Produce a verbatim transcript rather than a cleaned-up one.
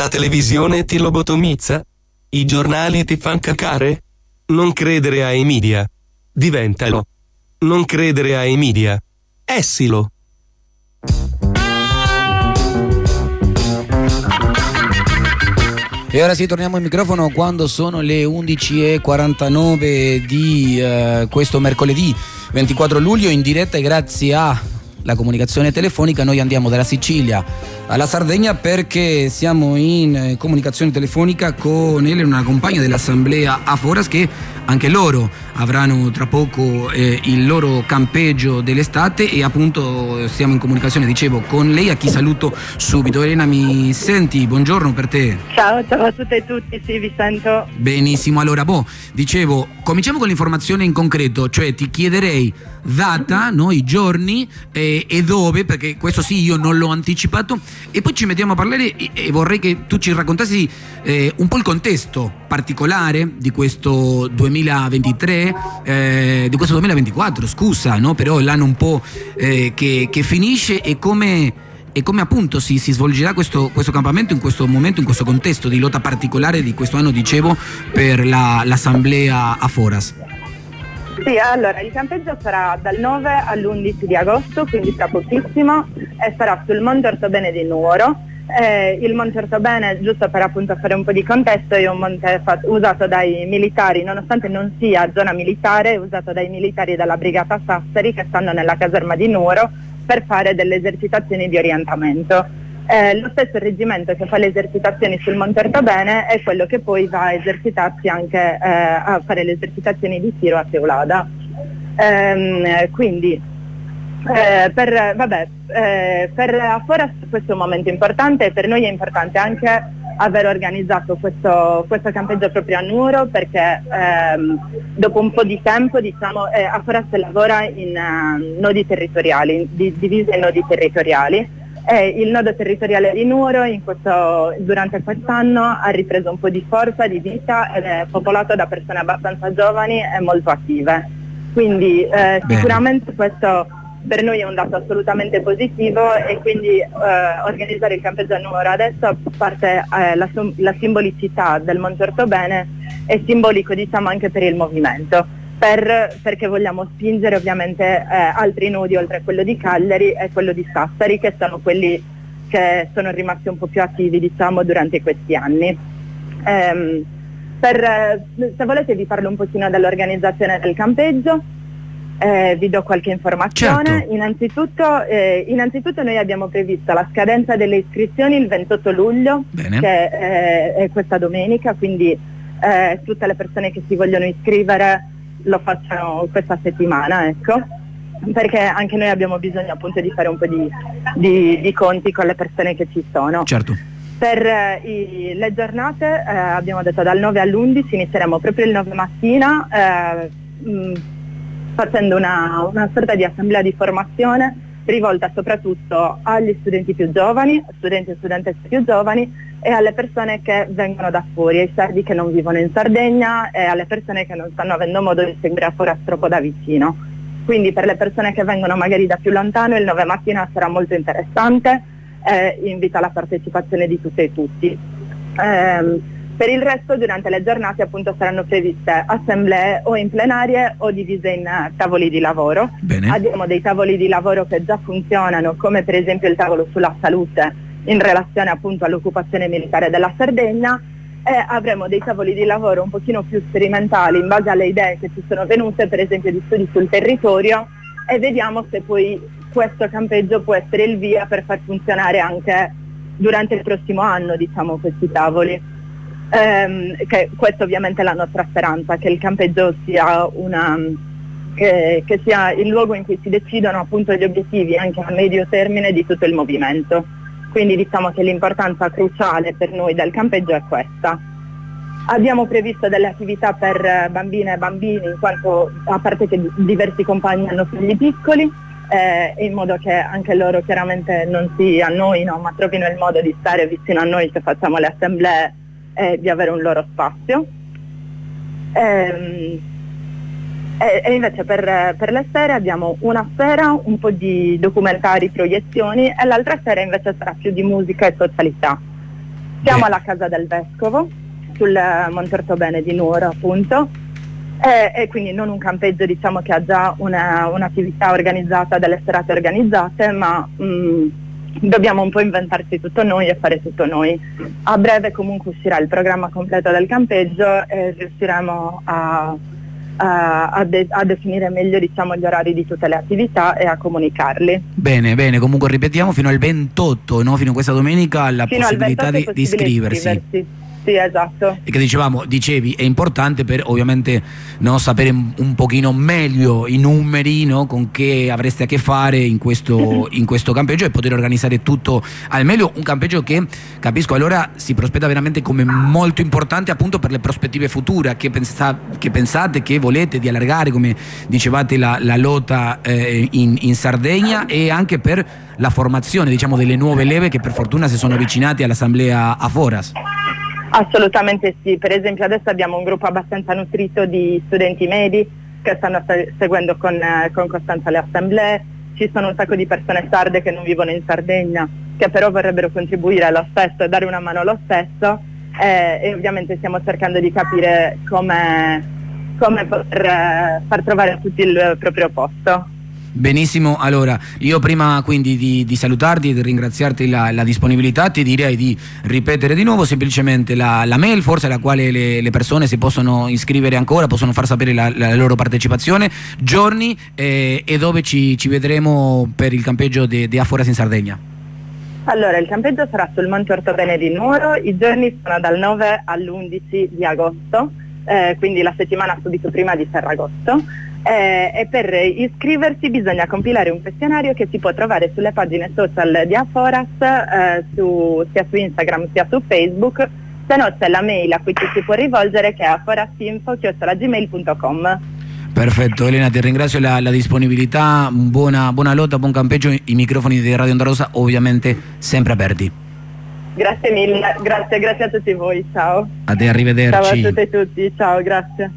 La televisione ti lobotomizza? I giornali ti fan cacare? Non credere ai media. Diventalo. Non credere ai media. Essilo. E ora sì, torniamo al microfono quando sono le undici e quarantanove di eh, questo mercoledì ventiquattro luglio, in diretta, e grazie alla comunicazione telefonica noi andiamo dalla Sicilia alla Sardegna perché siamo in comunicazione telefonica con Elena, una compagna dell'assemblea Aforas, che anche loro avranno tra poco eh, il loro campeggio dell'estate, e appunto siamo in comunicazione, dicevo, con lei, a chi saluto subito. Elena, mi senti? Buongiorno per te. Ciao, ciao a tutte e tutti, sì, vi sento. Benissimo, allora, boh, dicevo, cominciamo con l'informazione in concreto, cioè ti chiederei data, no, i giorni eh, e dove, perché questo sì io non l'ho anticipato, e poi ci mettiamo a parlare e, e vorrei che tu ci raccontassi eh, un po' il contesto particolare di questo duemilaventitré, eh, di questo duemilaventiquattro, scusa, no, però l'anno un po' eh, che, che finisce, e come, e come appunto si, si svolgerà questo, questo campamento in questo momento, in questo contesto di lotta particolare di questo anno, dicevo, per la, l'assemblea Aforas. Sì, allora il campeggio sarà dal nove all'undici di agosto, quindi tra pochissimo, e sarà sul Monte Ortobene di Nuoro. Eh, il Monte Ortobene, giusto per appunto fare un po' di contesto, è un monte fat- usato dai militari, nonostante non sia zona militare, è usato dai militari della Brigata Sassari, che stanno nella caserma di Nuoro per fare delle esercitazioni di orientamento. Eh, lo stesso reggimento che fa le esercitazioni sul Monte Ortobene è quello che poi va a esercitarsi anche eh, a fare le esercitazioni di tiro a Teulada. Ehm, quindi eh, per, vabbè, eh, per Aforas questo è un momento importante, e per noi è importante anche aver organizzato questo, questo campeggio proprio a Nuoro, perché ehm, dopo un po' di tempo, diciamo, eh, Aforas lavora in uh, nodi territoriali, di, divise in nodi territoriali. E il nodo territoriale di Nuoro in questo, durante quest'anno ha ripreso un po' di forza, di vita, ed è popolato da persone abbastanza giovani e molto attive. Quindi eh, sicuramente questo per noi è un dato assolutamente positivo, e quindi eh, organizzare il campeggio a Nuoro adesso, a parte eh, la, la simbolicità del Monte Ortobene, è simbolico, diciamo, anche per il movimento. Per, perché vogliamo spingere ovviamente eh, altri nodi oltre a quello di Cagliari e quello di Sassari, che sono quelli che sono rimasti un po' più attivi, diciamo, durante questi anni. Ehm, per, se volete vi parlo un pochino dell'organizzazione del campeggio, eh, vi do qualche informazione. Certo. Innanzitutto, eh, innanzitutto noi abbiamo previsto la scadenza delle iscrizioni il ventotto luglio, Bene. che è, è questa domenica, quindi eh, tutte le persone che si vogliono iscrivere lo facciano questa settimana, ecco, perché anche noi abbiamo bisogno appunto di fare un po' di, di, di conti con le persone che ci sono. Certo. Per eh, i, le giornate eh, abbiamo detto dal nove all'undici, inizieremo proprio il nove mattina eh, mh, facendo una, una sorta di assemblea di formazione rivolta soprattutto agli studenti più giovani, studenti e studentesse più giovani, e alle persone che vengono da fuori, ai sardi che non vivono in Sardegna, e alle persone che non stanno avendo modo di seguire Aforas troppo da vicino. Quindi per le persone che vengono magari da più lontano il nove mattina sarà molto interessante, e invita alla partecipazione di tutte e tutti. Ehm, per il resto durante le giornate appunto saranno previste assemblee o in plenarie o divise in uh, tavoli di lavoro. Bene. Abbiamo dei tavoli di lavoro che già funzionano, come per esempio il tavolo sulla salute in relazione appunto all'occupazione militare della Sardegna, e avremo dei tavoli di lavoro un pochino più sperimentali in base alle idee che ci sono venute, per esempio di studi sul territorio, e vediamo se poi questo campeggio può essere il via per far funzionare anche durante il prossimo anno, diciamo, questi tavoli. Ehm, che questa ovviamente è la nostra speranza, che il campeggio sia una che, che sia il luogo in cui si decidono appunto gli obiettivi anche a medio termine di tutto il movimento. Quindi diciamo che l'importanza cruciale per noi del campeggio è questa. Abbiamo previsto delle attività per bambine e bambini, in quanto a parte che diversi compagni hanno figli piccoli, eh, in modo che anche loro chiaramente non si annoino, ma trovino il modo di stare vicino a noi che facciamo le assemblee, e di avere un loro spazio. Ehm, E, e invece per, per le sere abbiamo una sera un po' di documentari, proiezioni, e l'altra sera invece sarà più di musica e socialità. Siamo Beh. alla Casa del Vescovo, sul Monte Ortobene di Nuoro appunto, e, e quindi non un campeggio diciamo che ha già una, un'attività organizzata, delle serate organizzate, ma mh, dobbiamo un po' inventarci tutto noi e fare tutto noi. A breve comunque uscirà il programma completo del campeggio e riusciremo a, a, a, de- a definire meglio diciamo gli orari di tutte le attività e a comunicarli. Bene, bene, comunque ripetiamo fino al ventotto, no? Fino a questa domenica la Fino al possibilità ventotto di, è di possibile iscriversi. iscriversi. Sì, esatto. E che dicevamo, dicevi, è importante per ovviamente no, sapere un pochino meglio i numeri, no, con che avreste a che fare in questo, in questo campeggio e poter organizzare tutto al meglio. Un campeggio che, capisco, allora si prospetta veramente come molto importante appunto per le prospettive future. Che, pensa, che pensate, che volete di allargare, come dicevate, la, la lotta eh, in, in Sardegna, e anche per la formazione diciamo delle nuove leve che per fortuna si sono avvicinati all'assemblea a Foras. Assolutamente sì, per esempio adesso abbiamo un gruppo abbastanza nutrito di studenti medi che stanno se- seguendo con, eh, con costanza le assemblee, ci sono un sacco di persone sarde che non vivono in Sardegna, che però vorrebbero contribuire lo stesso e dare una mano lo stesso, eh, e ovviamente stiamo cercando di capire come, come poter eh, far trovare a tutti il proprio posto. Benissimo, allora io prima quindi di, di salutarti e di ringraziarti la, la disponibilità ti direi di ripetere di nuovo semplicemente la, la mail forse alla quale le, le persone si possono iscrivere ancora, possono far sapere la, la loro partecipazione, giorni eh, e dove ci, ci vedremo per il campeggio di Aforas in Sardegna. Allora, il campeggio sarà sul Monte Ortobene di Nuoro, i giorni sono dal nove all'undici di agosto, eh, quindi la settimana subito prima di Ferragosto. Eh, e per iscriversi bisogna compilare un questionario che si può trovare sulle pagine social di Aforas, eh, su, sia su Instagram sia su Facebook, se no c'è la mail a cui ci si può rivolgere che è aforasinfo chiocciola gmail punto com. Perfetto, Elena, ti ringrazio la, la disponibilità, buona, buona lotta, buon campeggio, i microfoni di Radio Onda Rossa ovviamente sempre aperti. Grazie mille, grazie, grazie a tutti voi, ciao. A te, arrivederci. Ciao a tutte e tutti, ciao, grazie.